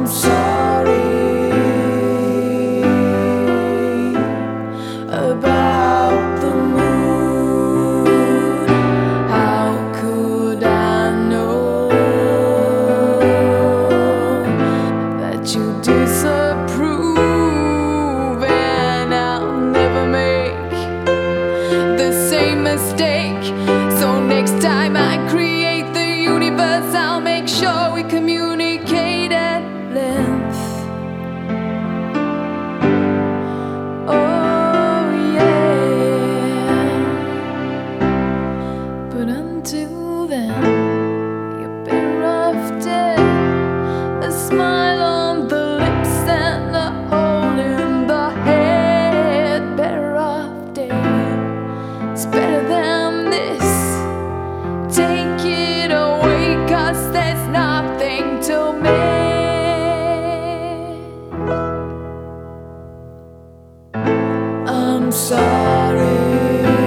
sorry about the moon. How could I know that you disapprove? And I'll never make the same mistake. So next time I create the universe, I'll make sure we communicate at length. Oh yeah. But until then, you're better off dead. A smile on the lips and a hole in the head. Better off dead. It's better than this. Take it away, 'cause there's nothing to miss. I'm sorry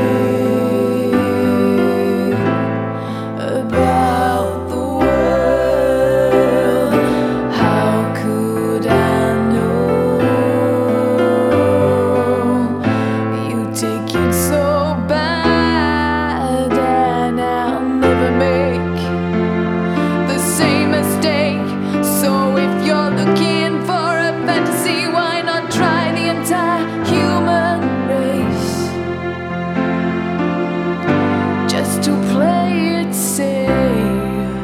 about the world. How could I know you take it so bad? And I'll never make the same mistake. So if you're looking for a fantasy, why not try the entire human race? Just to play it safe.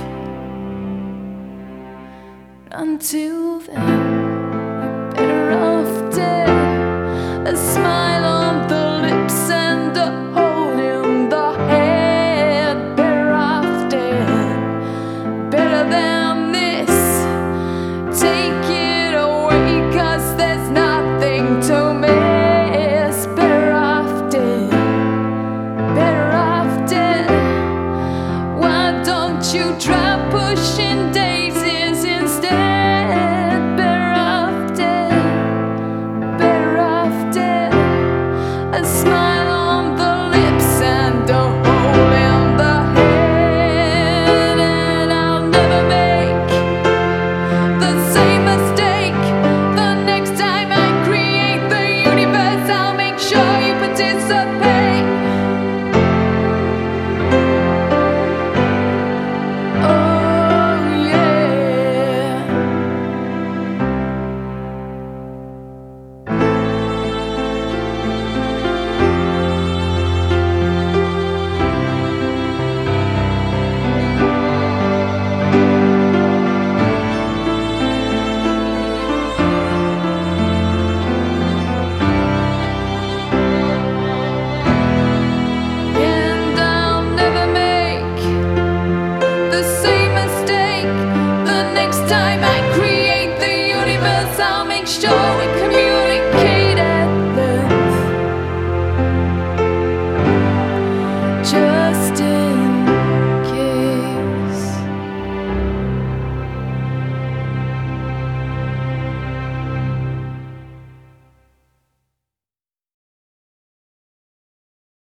Until then, you're better off dead. A smile on the lips and a hole in the head. Better off dead. Better than this. Take it away, 'cause there's nothing to miss. Better off dead. Better off dead. Why don't you try pushing daisies instead? Better off dead. Better off dead. A smile on the lips and a hole in the head. And I'll never make the same mistake. The next time I create the universe, I'll make sure you participate. Oh yeah. And I'll never make the same mistake. The next time I create the universe, I'll make sure